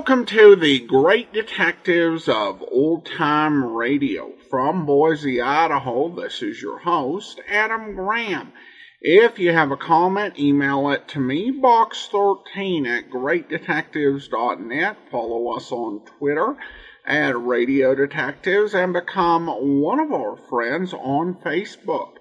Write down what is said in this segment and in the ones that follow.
Welcome to the Great Detectives of Old Time Radio. From Boise, Idaho, this is your host, Adam Graham. If you have a comment, email it to me, box13 at greatdetectives.net. Follow us on Twitter at Radio Detectives and become one of our friends on Facebook,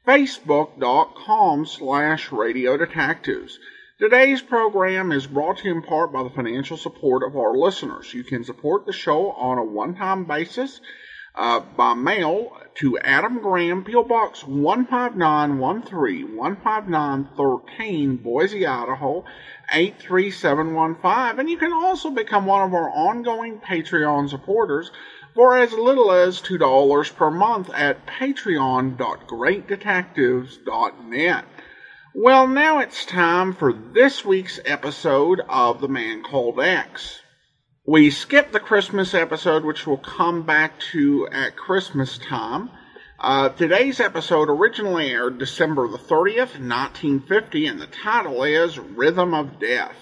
facebook.com/Radio Detectives. Today's program is brought to you in part by the financial support of our listeners. You can support the show on a one-time basis by mail to Adam Graham, P.O. Box 15913, 15913, Boise, Idaho, 83715. And you can also become one of our ongoing Patreon supporters for as little as $2 per month at patreon.greatdetectives.net. Well, now it's time for this week's episode of The Man Called X. We skipped the Christmas episode, which we'll come back to at Christmas time. Today's episode originally aired December the 30th, 1950, and the title is Rhythm of Death.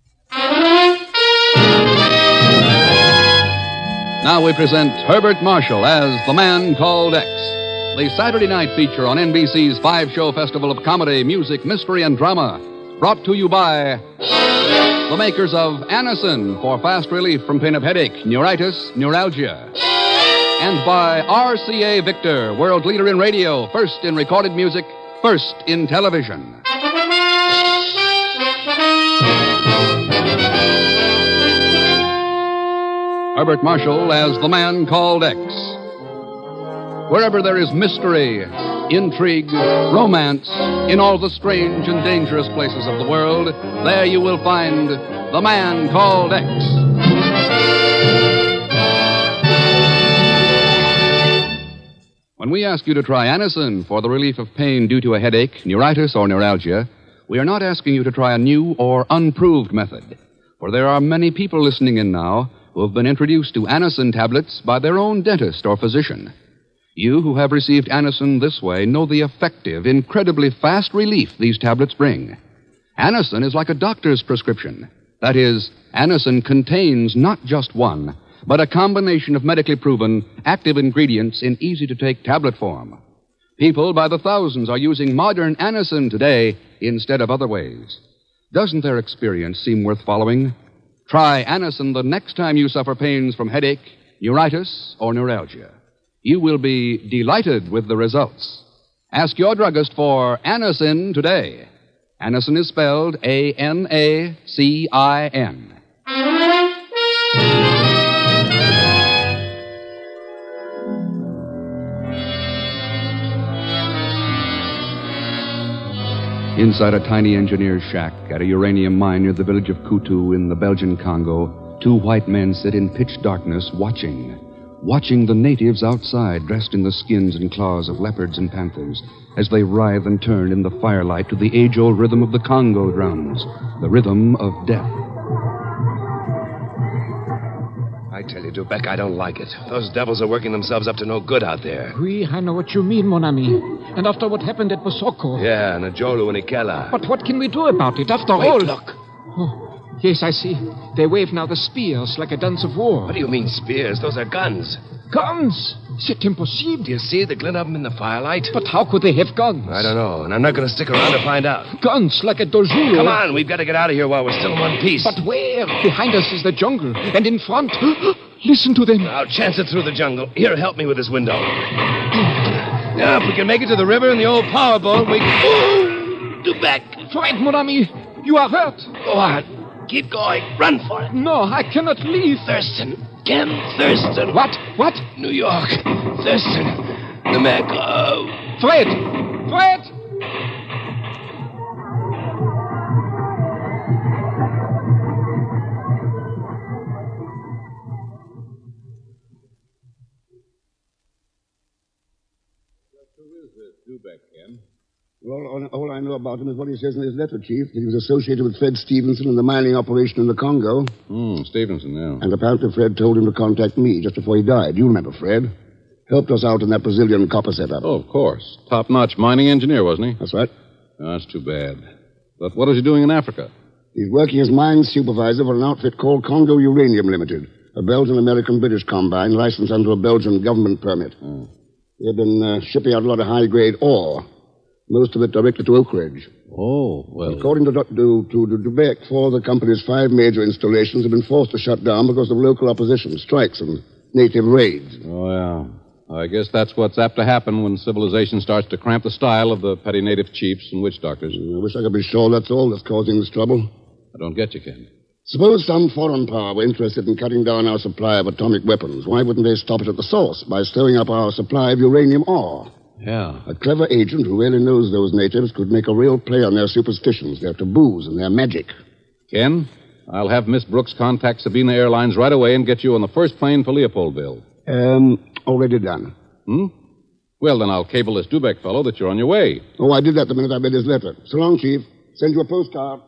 Now we present Herbert Marshall as The Man Called X, the Saturday night feature on NBC's five-show festival of comedy, music, mystery, and drama, brought to you by the makers of Anacin for fast relief from pain of headache, neuritis, neuralgia, and by RCA Victor, world leader in radio, first in recorded music, first in television. Herbert Marshall as The Man Called X. Wherever there is mystery, intrigue, romance, in all the strange and dangerous places of the world, there you will find The Man Called X. When we ask you to try Anacin for the relief of pain due to a headache, neuritis, or neuralgia, we are not asking you to try a new or unproved method, for there are many people listening in now who have been introduced to Anacin tablets by their own dentist or physician. You who have received Anacin this way know the effective, incredibly fast relief these tablets bring. Anacin is like a doctor's prescription. That is, Anacin contains not just one, but a combination of medically proven, active ingredients in easy-to-take tablet form. People by the thousands are using modern Anacin today instead of other ways. Doesn't their experience seem worth following? Try Anacin the next time you suffer pains from headache, neuritis, or neuralgia. You will be delighted with the results. Ask your druggist for Anacin today. Anacin is spelled Anacin. Inside a tiny engineer's shack at a uranium mine near the village of Kutu in the Belgian Congo, two white men sit in pitch darkness watching the natives outside dressed in the skins and claws of leopards and panthers as they writhe and turn in the firelight to the age-old rhythm of the Congo drums, the rhythm of death. I tell you, Dubek, I don't like it. Those devils are working themselves up to no good out there. Oui, I know what you mean, mon ami. And after what happened at Bosoko. Yeah, and Ajolu and Ikela. But what can we do about it? After Wait, all... look. Oh, yes, I see. They wave now the spears like a dance of war. What do you mean spears? Those are guns. Guns? C'est impossible. Do you see the glint of them in the firelight? But how could they have guns? I don't know, and I'm not going to stick around to find out. Guns like a dojoule. Come on, we've got to get out of here while we're still in one piece. But where? Behind us is the jungle, and in front... Listen to them. I'll chance it through the jungle. Here, help me with this window. Now, if we can make it to the river and the old power boat, we... Ooh! Dubek! Fred, mon ami, you are hurt. Go on. Keep going. Run for it. No, I cannot leave. Thurston. Ken Thurston. What? New York. Thurston. The Mac. Fred! Dubek, Ken. Well, all I know about him is what he says in his letter, Chief, that he was associated with Fred Stevenson in the mining operation in the Congo. Stevenson, yeah. And apparently Fred told him to contact me just before he died. You remember Fred. Helped us out in that Brazilian copper setup. Oh, of course. Top-notch mining engineer, wasn't he? That's right. Oh, that's too bad. But what is he doing in Africa? He's working as mine supervisor for an outfit called Congo Uranium Limited, a Belgian-American-British combine licensed under a Belgian government permit. They've been shipping out a lot of high-grade ore, most of it directly to Oak Ridge. Oh, well. According to Dubeck, 4 of the company's 5 major installations have been forced to shut down because of local opposition, strikes, and native raids. Oh, yeah. I guess that's what's apt to happen when civilization starts to cramp the style of the petty native chiefs and witch doctors. I wish I could be sure that's all that's causing this trouble. I don't get you, Ken. Suppose some foreign power were interested in cutting down our supply of atomic weapons. Why wouldn't they stop it at the source by stirring up our supply of uranium ore? Yeah. A clever agent who really knows those natives could make a real play on their superstitions, their taboos, and their magic. Ken, I'll have Miss Brooks contact Sabina Airlines right away and get you on the first plane for Leopoldville. Already done. Well, then I'll cable this Dubeck fellow that you're on your way. Oh, I did that the minute I read his letter. So long, Chief. Send you a postcard.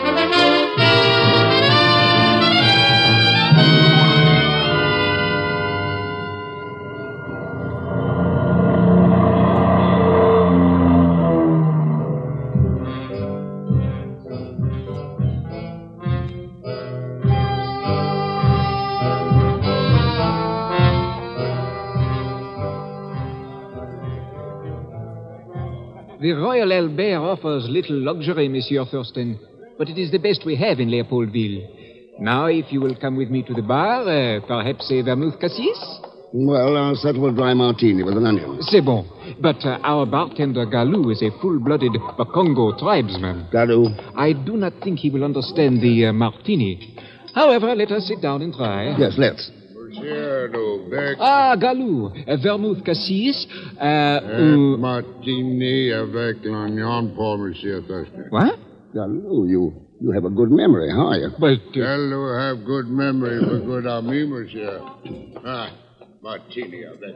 The Royal Albert offers little luxury, Monsieur Thurston, but it is the best we have in Leopoldville. Now, if you will come with me to the bar, perhaps a vermouth cassis? Well, I'll settle a dry martini with an onion. C'est bon. But our bartender Galou is a full-blooded Bakongo tribesman. Galou? I do not think he will understand the martini. However, let us sit down and try. Yes, let's. Monsieur Dubeck. Ah, Galou, a vermouth cassis. Martini avec l'oignon pour Monsieur Thurston. What? Galou, you have a good memory. How are you? But... Tell you have good memory for good ami, Monsieur. Martini avec.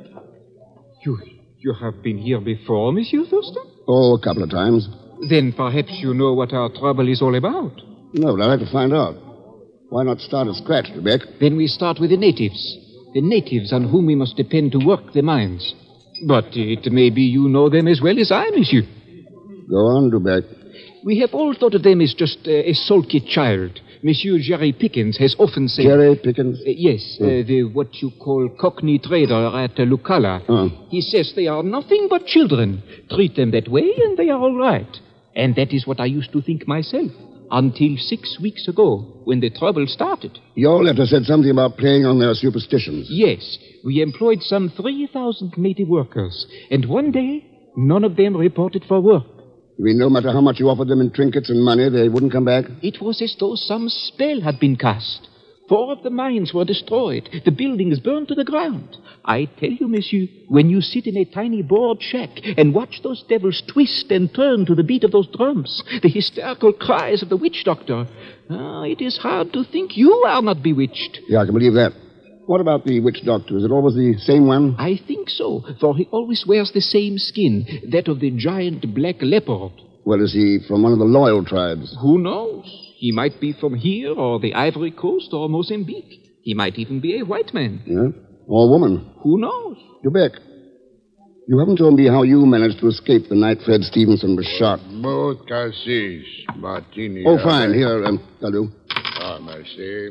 You have been here before, Monsieur Thurston? Oh, a couple of times. Then perhaps you know what our trouble is all about. No, but I'd like to find out. Why not start at scratch, Dubeck? Then we start with the natives. The natives on whom we must depend to work the mines. But it may be you know them as well as I, monsieur. Go on, Dubeck. We have all thought of them as just a sulky child. Monsieur Jerry Pickens has often said... Jerry Pickens? Yes, the what you call Cockney trader at Lucala. He says they are nothing but children. Treat them that way and they are all right. And that is what I used to think myself. Until 6 weeks ago, when the trouble started. Your letter said something about playing on their superstitions. Yes, we employed some 3,000 native workers, and one day, none of them reported for work. You mean no matter how much you offered them in trinkets and money, they wouldn't come back? It was as though some spell had been cast. 4 of the mines were destroyed, the buildings burned to the ground. I tell you, monsieur, when you sit in a tiny board shack and watch those devils twist and turn to the beat of those drums, the hysterical cries of the witch doctor, it is hard to think you are not bewitched. Yeah, I can believe that. What about the witch doctor? Is it always the same one? I think so, for he always wears the same skin, that of the giant black leopard. Well, is he from one of the loyal tribes? Who knows? He might be from here, or the Ivory Coast, or Mozambique. He might even be a white man. Yeah? Or a woman? Who knows? Dubeck, you haven't told me how you managed to escape the night Fred Stevenson was shot. Both cassis. Martini. Oh, fine. Here, Galou. Merci.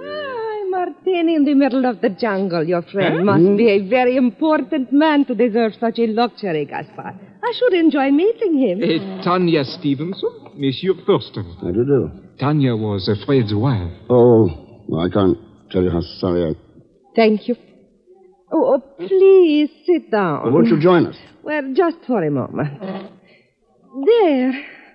Martini in the middle of the jungle. Your friend must be a very important man to deserve such a luxury, Gaspar. I should enjoy meeting him. Tanya Stevenson, Monsieur Thurston. How do you do? Tanya was Fred's wife. Oh, well, I can't tell you how sorry I... Thank you. Oh, please sit down. Well, won't you join us? Well, just for a moment. There.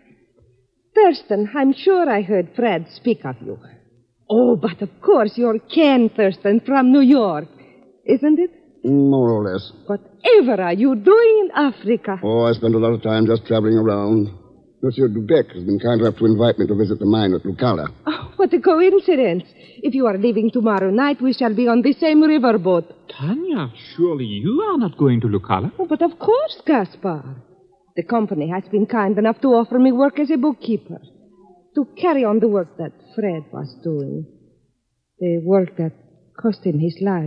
Thurston, I'm sure I heard Fred speak of you. Oh, but of course you're Ken Thurston from New York, isn't it? More or less. Whatever are you doing in Africa? Oh, I spend a lot of time just traveling around. Monsieur Dubeck has been kind enough to invite me to visit the mine at Lucala. Oh, what a coincidence. If you are leaving tomorrow night, we shall be on the same riverboat. Tanya, surely you are not going to Lucala? Oh, but of course, Gaspar. The company has been kind enough to offer me work as a bookkeeper. To carry on the work that Fred was doing. The work that cost him his life.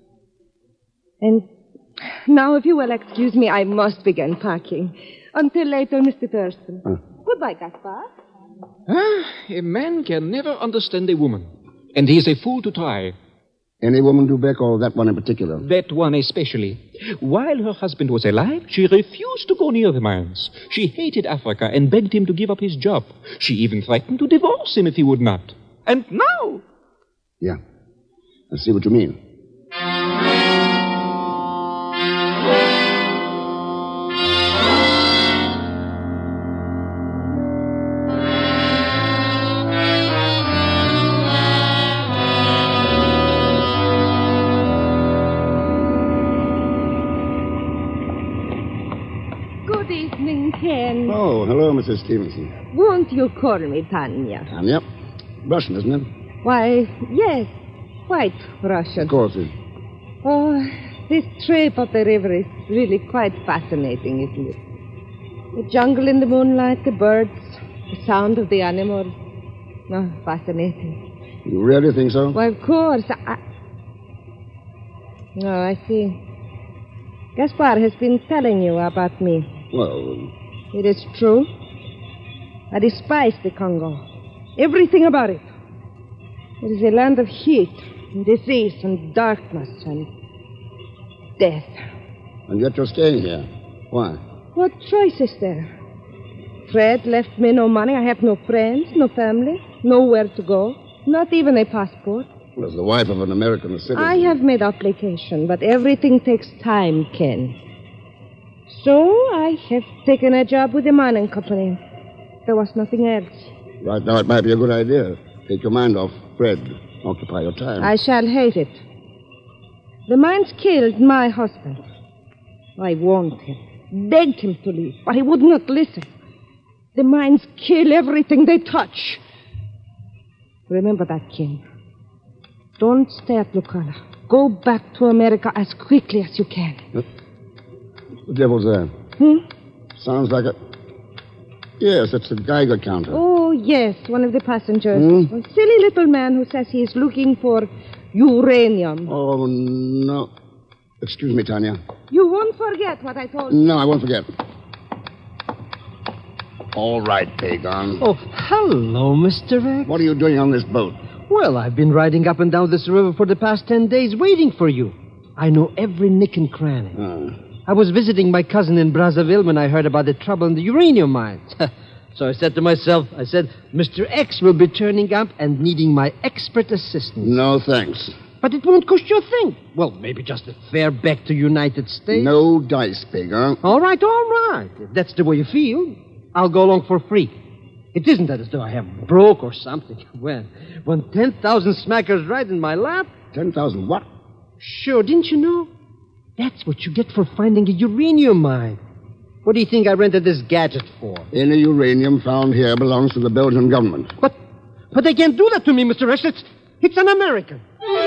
And now, if you will excuse me, I must begin packing. Until later, Mr. Thurston. Goodbye, Gaspar. A man can never understand a woman. And he is a fool to try. Any woman, Dubeck, or that one in particular? That one especially. While her husband was alive, she refused to go near the mines. She hated Africa and begged him to give up his job. She even threatened to divorce him if he would not. And now... Yeah. I see what you mean. Good evening, Ken. Oh, hello, Mrs. Stevenson. Won't you call me Tanya? Tanya? Russian, isn't it? Why, yes. Quite Russian. Of course. It... Oh, this trip up the river is really quite fascinating, isn't it? The jungle in the moonlight, the birds, the sound of the animals. Oh, fascinating. You really think so? Why, of course. Oh, I see. Gaspar has been telling you about me. Well... It is true. I despise the Congo. Everything about it. It is a land of heat, and disease, and darkness, and death. And yet you're staying here. Why? What choice is there? Fred left me no money. I have no friends, no family, nowhere to go, not even a passport. Well, as the wife of an American citizen... I have made application, but everything takes time, Ken. So I have taken a job with the mining company. There was nothing else. Right now it might be a good idea. Take your mind off Fred. Occupy your time. I shall hate it. The mines killed my husband. I warned him, begged him to leave, but he would not listen. The mines kill everything they touch. Remember that, Ken. Don't stay at Lucala. Go back to America as quickly as you can. What the devil's there? Sounds like a... Yes, it's a Geiger counter. Oh, yes, one of the passengers. A silly little man who says he is looking for uranium. Oh, no. Excuse me, Tanya. You won't forget what I told you. No, I won't forget. All right, Pagon. Oh, hello, Mr. X. What are you doing on this boat? Well, I've been riding up and down this river for the past 10 days waiting for you. I know every nick and cranny. I was visiting my cousin in Brazzaville when I heard about the trouble in the uranium mines. So I said to myself, Mr. X will be turning up and needing my expert assistance. No, thanks. But it won't cost you a thing. Well, maybe just a fare back to United States. No dice, Pagon. All right. If that's the way you feel, I'll go along for free. It isn't that as though I have broke or something. Well, when 10,000 smackers ride in my lap... 10,000 what? Sure, didn't you know? That's what you get for finding a uranium mine. What do you think I rented this gadget for? Any uranium found here belongs to the Belgian government. But they can't do that to me, Mr. X. It's an American.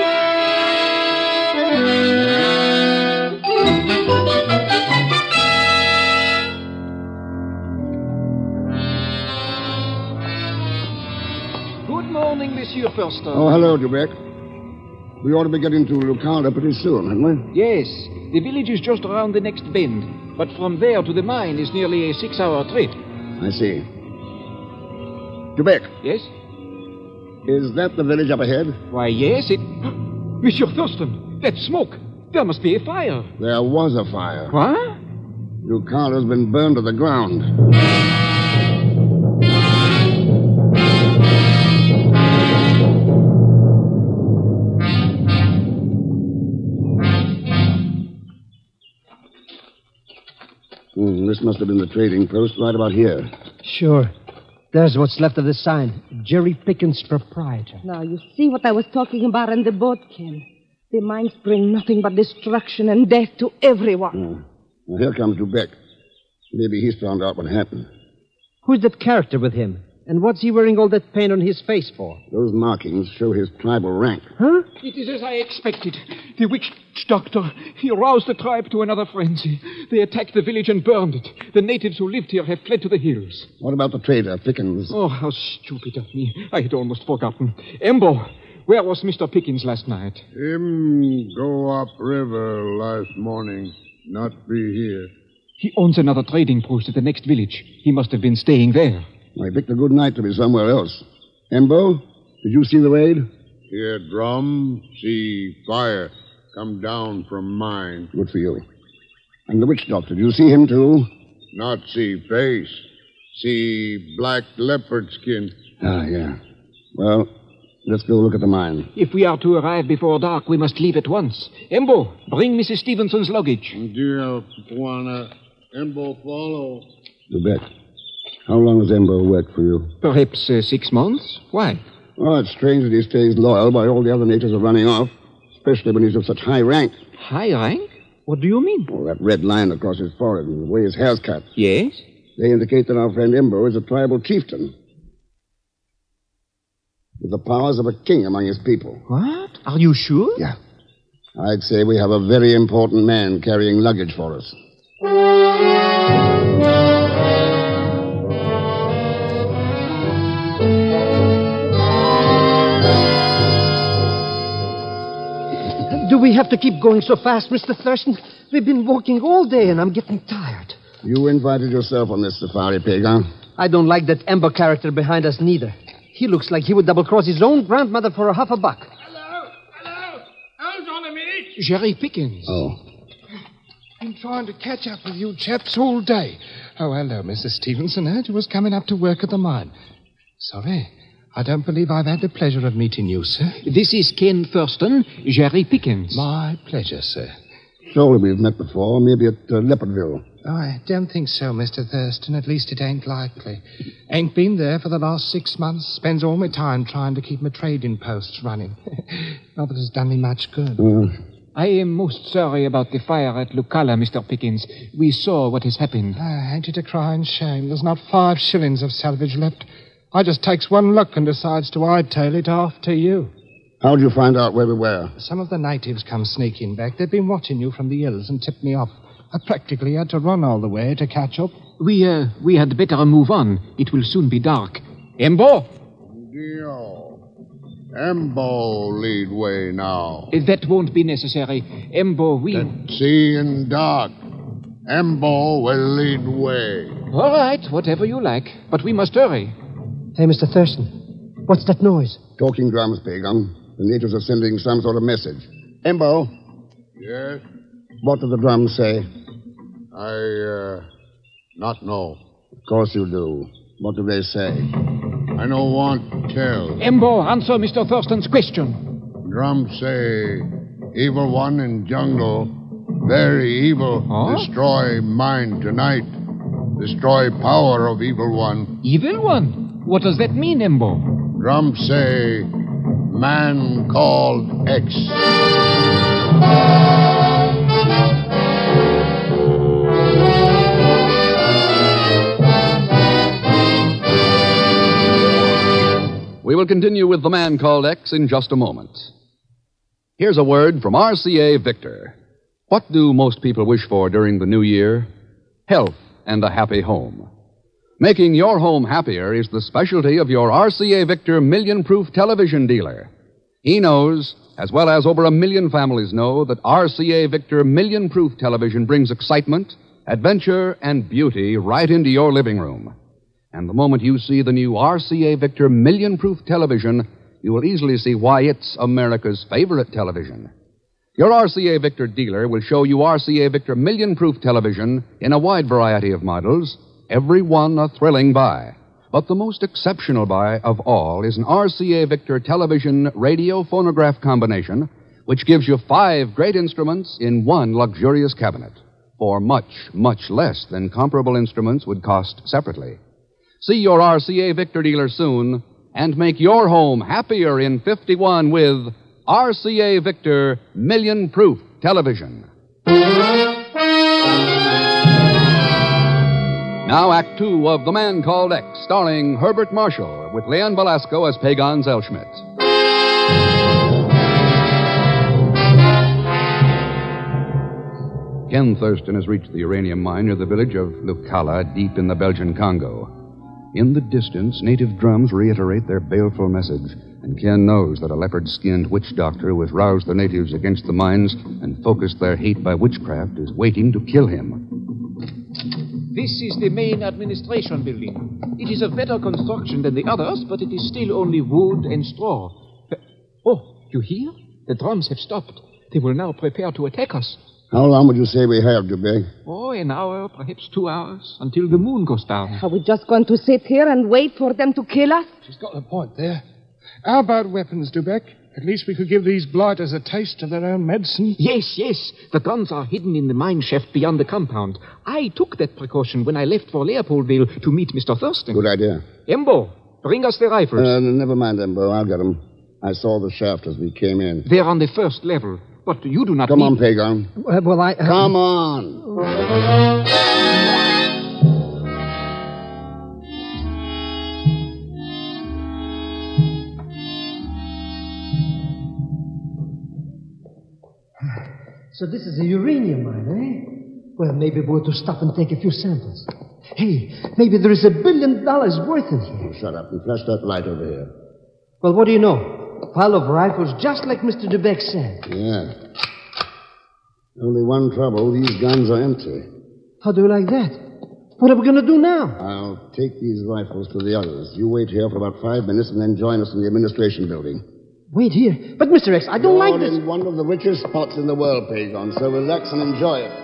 Good morning, Monsieur Thurston. Oh, hello, Dubeck. We ought to be getting to Lucanda pretty soon, hadn't we? Yes, the village is just around the next bend. But from there to the mine is nearly a 6-hour trip. I see. Dubeck. Yes? Is that the village up ahead? Why, yes, it... Monsieur Thurston, that's smoke. There must be a fire. There was a fire. What? Lucanda's been burned to the ground. This must have been the trading post right about here. Sure. There's what's left of the sign. Jerry Pickens, proprietor. Now, you see what I was talking about in the boat, Ken. The mines bring nothing but destruction and death to everyone. Well, here comes Dubeck. Maybe he's found out what happened. Who's that character with him? And what's he wearing all that paint on his face for? Those markings show his tribal rank. Huh? It is as I expected. The witch doctor, he roused the tribe to another frenzy. They attacked the village and burned it. The natives who lived here have fled to the hills. What about the trader, Pickens? Oh, how stupid of me. I had almost forgotten. Embo, where was Mr. Pickens last night? Him go up river last morning. Not be here. He owns another trading post at the next village. He must have been staying there. I picked a good night to be somewhere else. Embo, did you see the raid? Hear drum, see fire come down from mine. Good for you. And the witch doctor, did you see him too? Not see face. See black leopard skin. Ah, yeah. Well, let's go look at the mine. If we are to arrive before dark, we must leave at once. Embo, bring Mrs. Stevenson's luggage. Dear Puana, Embo follow. You bet. How long has Embo worked for you? Perhaps 6 months. Why? Oh, it's strange that he stays loyal while all the other natives are running off, especially when he's of such high rank. High rank? What do you mean? Oh, that red line across his forehead and the way his hair's cut. Yes? They indicate that our friend Embo is a tribal chieftain with the powers of a king among his people. What? Are you sure? Yeah. I'd say we have a very important man carrying luggage for us. Do we have to keep going so fast, Mr. Thurston? We've been walking all day, and I'm getting tired. You invited yourself on this safari, Pagan. I don't like that Ember character behind us, neither. He looks like he would double-cross his own grandmother for $50. Hello? Who's on the meat? Jerry Pickens. Oh. Been trying to catch up with you chaps all day. Oh, hello, Mrs. Stevenson. Heard you was coming up to work at the mine. Sorry, I don't believe I've had the pleasure of meeting you, sir. This is Ken Thurston, Jerry Pickens. My pleasure, sir. Surely we've met before, maybe at Leopardville. Oh, I don't think so, Mr. Thurston. At least it ain't likely. Ain't been there for the last 6 months. Spends all my time trying to keep my trading posts running. Not that it's done me much good. I am most sorry about the fire at Lucala, Mr. Pickens. We saw what has happened. Ain't it a crying shame? There's not 5 shillings of salvage left. I just takes one look and decides to hightail it after you. How'd you find out where we were? Some of the natives come sneaking back. They've been watching you from the hills and tipped me off. I practically had to run all the way to catch up. We had better move on. It will soon be dark. Embo? Dio. Embo lead way now. That won't be necessary. Embo, we... Seeing dark. Embo will lead way. All right, whatever you like. But we must hurry. Hey, Mr. Thurston, what's that noise? Talking drums, Pagan. The natives are sending some sort of message. Embo, Yes? what do the drums say? I, not know. Of course you do. What do they say? I no want to tell. Embo, answer Mr. Thurston's question. Drums say, evil one in jungle, very evil, destroy mine tonight. Destroy power of evil one. Evil one? What does that mean, Embo? Drums say, man called X. We will continue with The Man Called X in just a moment. Here's a word from RCA Victor. What do most people wish for during the new year? Health and a happy home. Making your home happier is the specialty of your RCA Victor million-proof television dealer. He knows, as well as over 1 million families know, that RCA Victor million-proof television brings excitement, adventure, and beauty right into your living room. And the moment you see the new RCA Victor million-proof television, you will easily see why it's America's favorite television. Your RCA Victor dealer will show you RCA Victor million-proof television in a wide variety of models, every one a thrilling buy. But the most exceptional buy of all is an RCA Victor television radio phonograph combination, which gives you 5 great instruments in one luxurious cabinet for much, much less than comparable instruments would cost separately. See your RCA Victor dealer soon and make your home happier in 51 with RCA Victor million-proof television. Now, Act 2 of The Man Called X, starring Herbert Marshall, with Leon Velasco as Pagan Zellschmidt. Ken Thurston has reached the uranium mine near the village of Lucala, deep in the Belgian Congo. In the distance, native drums reiterate their baleful message, and Ken knows that a leopard-skinned witch doctor who has roused the natives against the mines and focused their hate by witchcraft is waiting to kill him. This is the main administration building. It is of better construction than the others, but it is still only wood and straw. Oh, you hear? The drums have stopped. They will now prepare to attack us. How long would you say we have, Dubé? Oh, an hour, perhaps 2 hours, until the moon goes down. Are we just going to sit here and wait for them to kill us? She's got a point there. How about weapons, Dubeck? At least we could give these blighters a taste of their own medicine. Yes, yes. The guns are hidden in the mine shaft beyond the compound. I took that precaution when I left for Leopoldville to meet Mr. Thurston. Good idea. Embo, bring us the rifles. Never mind, Embo. I'll get them. I saw the shaft as we came in. They're on the first level, but you do not Come need... on, Pagon. Come on. So this is a uranium mine, eh? Well, maybe we're to stop and take a few samples. Hey, maybe there is $1 billion worth in here. Shut up and flash that light over here. Well, what do you know? A pile of rifles, just like Mr. Dubeck said. Yeah. Only one trouble. These guns are empty. How do you like that? What are we going to do now? I'll take these rifles to the others. You wait here for about 5 minutes and then join us in the administration building. Wait here. But, Mr. X, I don't like this. You're in one of the richest spots in the world, Pagon, so relax and enjoy it.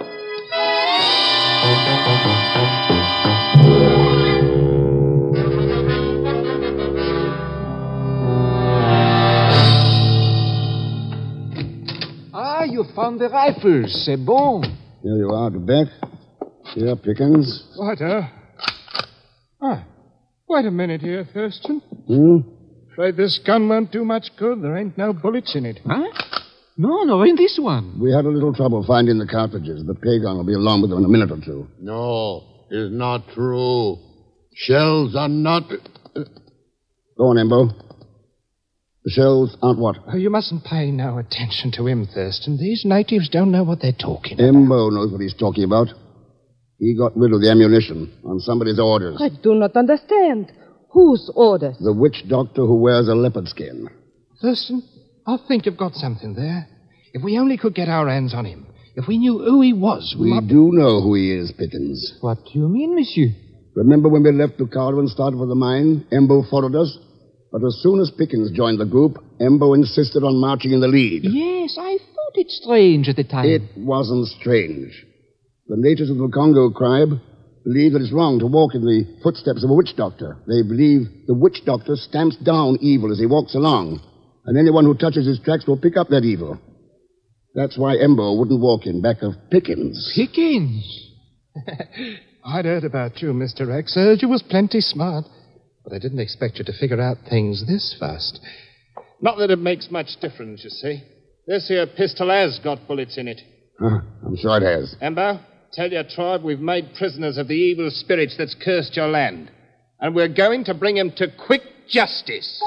Ah, you found the rifles. C'est bon. Here you are, Dubeck. Here, Pickens. Righto. Wait a minute here, Thurston. Afraid this gun won't do much good. There ain't no bullets in it. Huh? No, in this one. We had a little trouble finding the cartridges, but Pagon will be along with them in a minute or two. No, it's not true. Shells are not... Go on, Embo. The shells aren't what? Oh, you mustn't pay no attention to him, Thurston. These natives don't know what they're talking about. Embo knows what he's talking about. He got rid of the ammunition on somebody's orders. I do not understand. Whose orders? The witch doctor who wears a leopard skin. Thurston, I think you've got something there. If we only could get our hands on him. If we knew who he was, we do know who he is, Pickens. What do you mean, monsieur? Remember when we left Ducardo and started for the mine? Embo followed us. But as soon as Pickens joined the group, Embo insisted on marching in the lead. Yes, I thought it strange at the time. It wasn't strange. The natives of the Congo tribe believe that it's wrong to walk in the footsteps of a witch doctor. They believe the witch doctor stamps down evil as he walks along, and anyone who touches his tracks will pick up that evil. That's why Embo wouldn't walk in back of Pickens. Pickens? I'd heard about you, Mr. X. Heard you was plenty smart, but I didn't expect you to figure out things this fast. Not that it makes much difference, you see. This here pistol has got bullets in it. I'm sure it has. Embo? Tell your tribe we've made prisoners of the evil spirits that's cursed your land. And we're going to bring him to quick justice.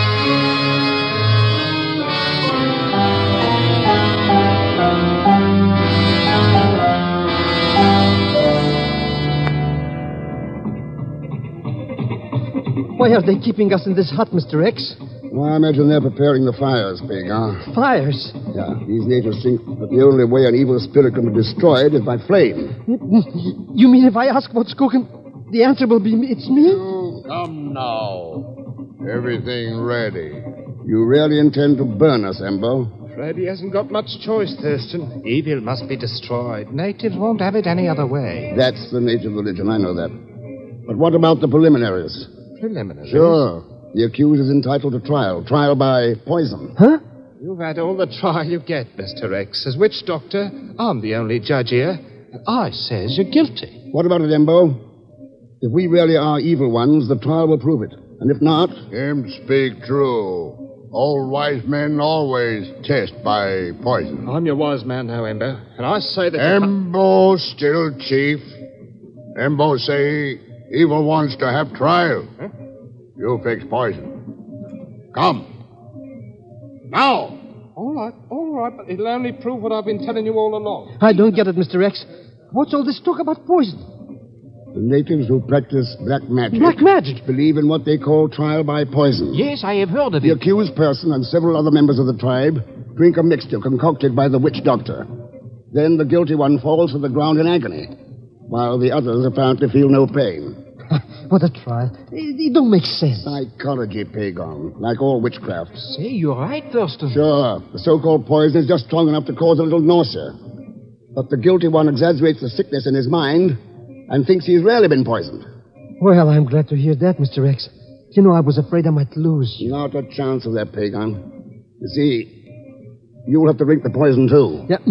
Why are they keeping us in this hut, Mr. X? Well, I imagine they're preparing the fires, Pagon. Fires? Yeah, these natives think that the only way an evil spirit can be destroyed is by flame. You mean if I ask what's cooking, the answer will be it's me? Come now. Everything ready. You really intend to burn us, Embo? Afraid he hasn't got much choice, Thurston. Evil must be destroyed. Natives won't have it any other way. That's the native religion, I know that. But what about the preliminaries? Preliminaries? Sure. The accused is entitled to trial. Trial by poison. Huh? You've had all the trial you get, Mr. X. As witch doctor, I'm the only judge here. And I says you're guilty. What about it, Embo? If we really are evil ones, the trial will prove it. And if not... Him speak true. Old wise men always test by poison. I'm your wise man now, Embo. And I say that... Embo still chief. Embo say evil wants to have trial. Huh? You fix poison. Come. Now. All right, but it'll only prove what I've been telling you all along. I don't get it, Mr. X. What's all this talk about poison? The natives who practice black magic... Black magic? ...believe in what they call trial by poison. Yes, I have heard of The it. accused person and several other members of the tribe drink a mixture concocted by the witch doctor. Then the guilty one falls to the ground in agony. while the others apparently feel no pain. What a trial. It don't make sense. Psychology, Pagon, like all witchcraft. Say, you're right, Thurston. Sure, the so-called poison is just strong enough to cause a little nausea. But the guilty one exaggerates the sickness in his mind and thinks he's really been poisoned. Well, I'm glad to hear that, Mr. X. You know, I was afraid I might lose you. Not a chance of that, Pagon. You see, you'll have to drink the poison, too. Yeah.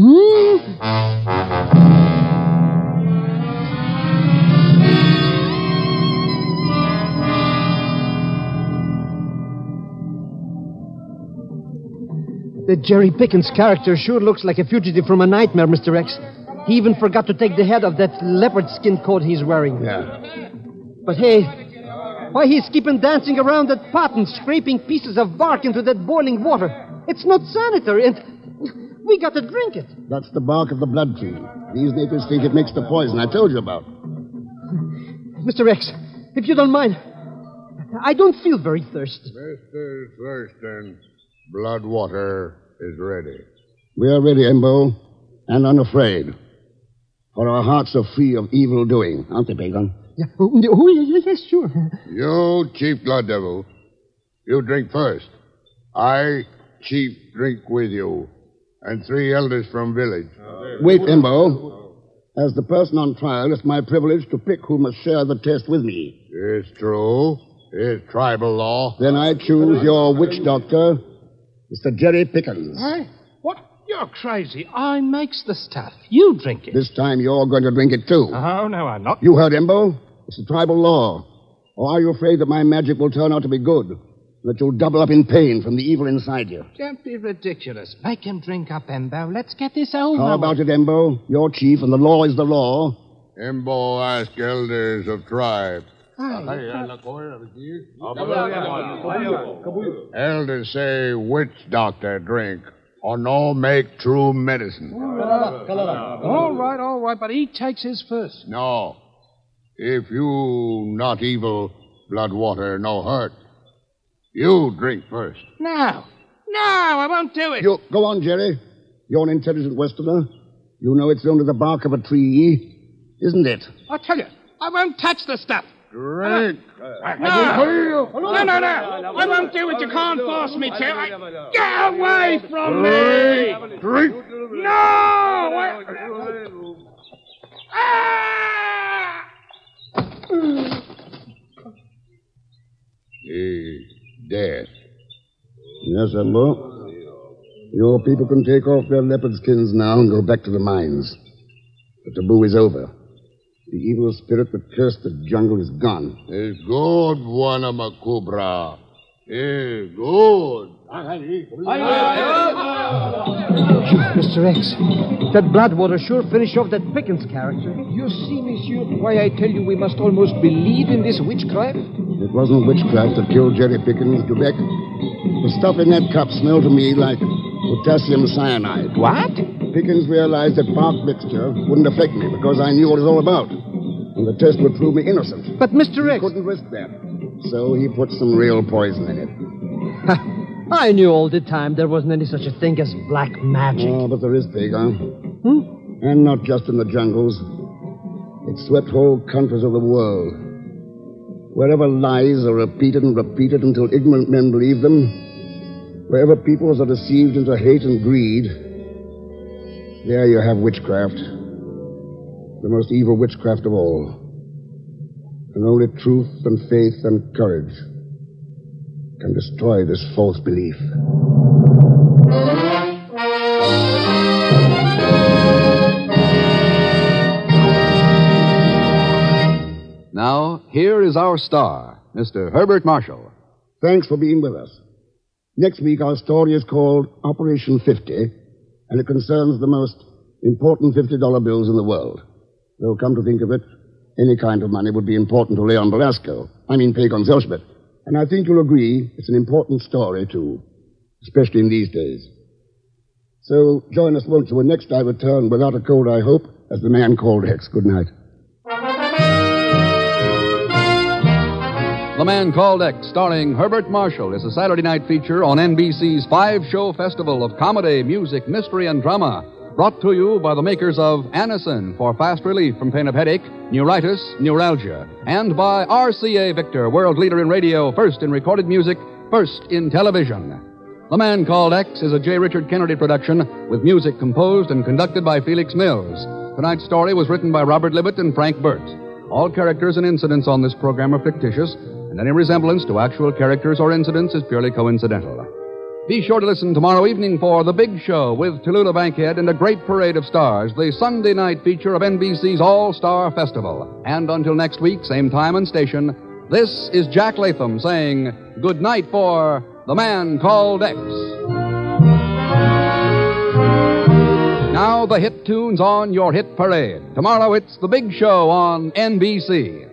The Jerry Pickens character sure looks like a fugitive from a nightmare, Mr. X. He even forgot to take the head off that leopard skin coat he's wearing. Yeah. But hey, why he's keeping dancing around that pot and scraping pieces of bark into that boiling water? It's not sanitary, and we got to drink it. That's the bark of the blood tree. These natives think it makes the poison I told you about. Mr. X, if you don't mind, I don't feel very thirsty. Mr. Thurston, Bloodwater is ready. We are ready, Embo, and unafraid. For our hearts are free of evil doing, aren't they, Pagon? Yeah. Yes, sure. You, Chief Blood Devil, you drink first. I, Chief, drink with you. And 3 elders from village. Wait, Embo. As the person on trial, it's my privilege to pick who must share the test with me. It's true. It's tribal law. Then I choose your witch doctor, Mr. Jerry Pickens. Hey, what? You're crazy. I makes the stuff. You drink it. This time you're going to drink it, too. Oh, no, I'm not. You heard, Embo? It's a tribal law. Or are you afraid that my magic will turn out to be good? That you'll double up in pain from the evil inside you? Don't be ridiculous. Make him drink up, Embo. Let's get this over. How about it, Embo? You're chief, and the law is the law. Embo ask elders of tribe. Elders say witch doctor drink, or no make true medicine. All right, but he takes his first. No. If you not evil, Bloodwater no hurt. You drink first. No, I won't do it. You go on, Jerry. You're an intelligent Westerner. You know it's only the bark of a tree, isn't it? I tell you, I won't touch the stuff. Drink. No. I won't do it. You can't force me to. Get away from me. Drink. No. He's dead. Yes, Embo. Your people can take off their leopard skins now and go back to the mines. The taboo is over. The evil spirit that cursed the jungle is gone. It's good, Wanamakubra. It's good. Mr. X, that Bloodwater sure finished off that Pickens character. You see, monsieur, why I tell you we must almost believe in this witchcraft? It wasn't witchcraft that killed Jerry Pickens, Quebec. The stuff in that cup smelled to me like potassium cyanide. What? Pickens realized that bark mixture wouldn't affect me because I knew what it was all about. And the test would prove me innocent. But Mr. X... He couldn't risk that. So he put some real poison in it. I knew all the time there wasn't any such a thing as black magic. Oh, but there is, Pagon. And not just in the jungles. It swept whole countries of the world. Wherever lies are repeated and repeated until ignorant men believe them, wherever peoples are deceived into hate and greed, there you have witchcraft. The most evil witchcraft of all. And only truth and faith and courage can destroy this false belief. Now, here is our star, Mr. Herbert Marshall. Thanks for being with us. Next week, our story is called Operation 50, and it concerns the most important $50 bills in the world. Though, come to think of it, any kind of money would be important to Leon Belasco. I mean, Pagon Zelschmidt. And I think you'll agree it's an important story, too, especially in these days. So join us, won't you? And next I return without a cold, I hope, as the man called X. Good night. The Man Called X, starring Herbert Marshall, is a Saturday night feature on NBC's 5-show festival of comedy, music, mystery, and drama. brought to you by the makers of Anacin for fast relief from pain of headache, neuritis, neuralgia, and by RCA Victor, world leader in radio, first in recorded music, first in television. The Man Called X is a J. Richard Kennedy production with music composed and conducted by Felix Mills. Tonight's story was written by Robert Libet and Frank Burt. All characters and incidents on this program are fictitious, and any resemblance to actual characters or incidents is purely coincidental. Be sure to listen tomorrow evening for The Big Show with Tallulah Bankhead and a great parade of stars, the Sunday night feature of NBC's All-Star Festival. And until next week, same time and station, this is Jack Latham saying good night for The Man Called X. Now the hit tunes on your hit parade. Tomorrow it's The Big Show on NBC.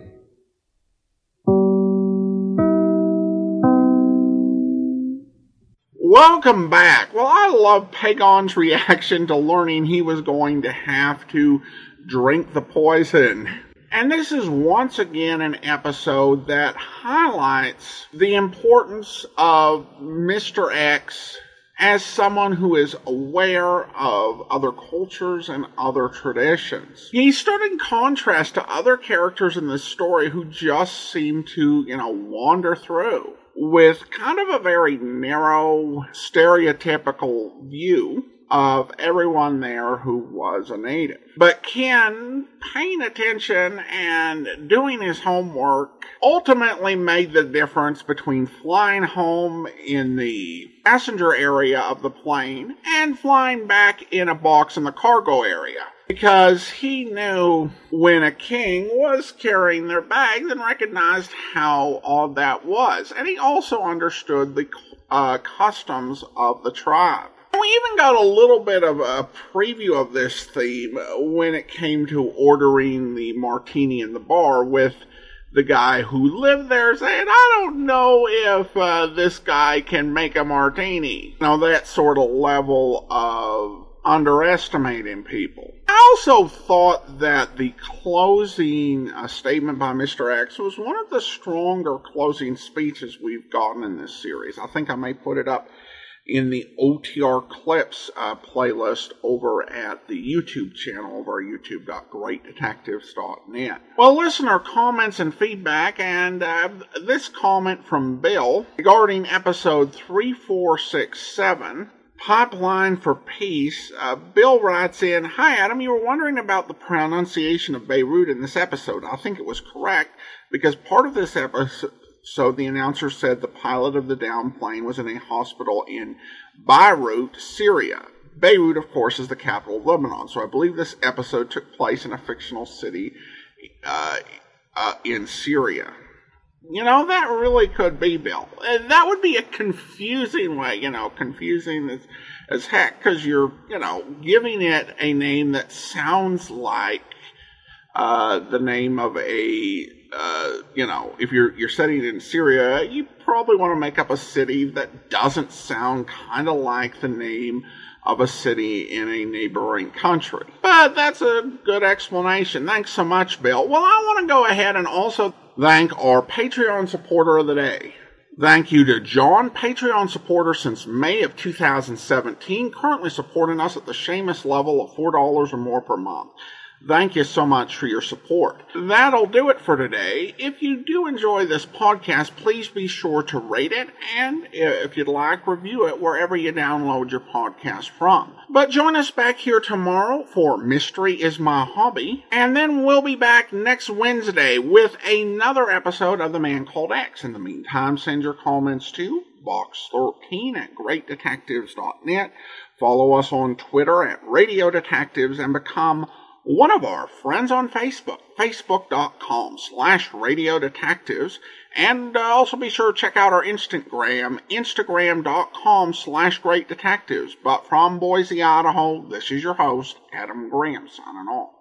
Welcome back. Well, I love Pagon's reaction to learning he was going to have to drink the poison. And this is once again an episode that highlights the importance of Mr. X as someone who is aware of other cultures and other traditions. He stood in contrast to other characters in this story who just seem to, wander through with kind of a very narrow, stereotypical view of everyone there who was a native. But Ken, paying attention and doing his homework, ultimately made the difference between flying home in the passenger area of the plane and flying back in a box in the cargo area. Because he knew when a king was carrying their bags and recognized how odd that was. And he also understood the customs of the tribe. We even got a little bit of a preview of this theme when it came to ordering the martini in the bar with the guy who lived there saying, I don't know if this guy can make a martini. That sort of level of underestimating people. I also thought that the closing statement by Mr. X was one of the stronger closing speeches we've gotten in this series. I think I may put it up in the OTR Clips playlist over at the YouTube channel over at youtube.greatdetectives.net. Well, listener comments and feedback, and this comment from Bill regarding episode 3467, Pipeline for Peace. Bill writes in, Hi Adam, you were wondering about the pronunciation of Beirut in this episode. I think it was correct because part of this episode, the announcer said the pilot of the downed plane was in a hospital in Beirut, Syria. Beirut, of course, is the capital of Lebanon, so I believe this episode took place in a fictional city in Syria. That really could be, Bill. That would be a confusing way, confusing as heck, because you're, giving it a name that sounds like the name of a, if you're setting it in Syria, you probably want to make up a city that doesn't sound kind of like the name of a city in a neighboring country. But that's a good explanation. Thanks so much, Bill. Well, I want to go ahead and also thank our Patreon supporter of the day. Thank you to John, Patreon supporter since May of 2017, currently supporting us at the Seamus level of $4 or more per month. Thank you so much for your support. That'll do it for today. If you do enjoy this podcast, please be sure to rate it, and if you'd like, review it wherever you download your podcast from. But join us back here tomorrow for Mystery is My Hobby, and then we'll be back next Wednesday with another episode of The Man Called X. In the meantime, send your comments to box13 at greatdetectives.net. Follow us on Twitter at Radio Detectives, and become one of our friends on Facebook, facebook.com/Radio Detectives, and also be sure to check out our Instagram, instagram.com/Great Detectives. But from Boise, Idaho, this is your host, Adam Graham, signing off.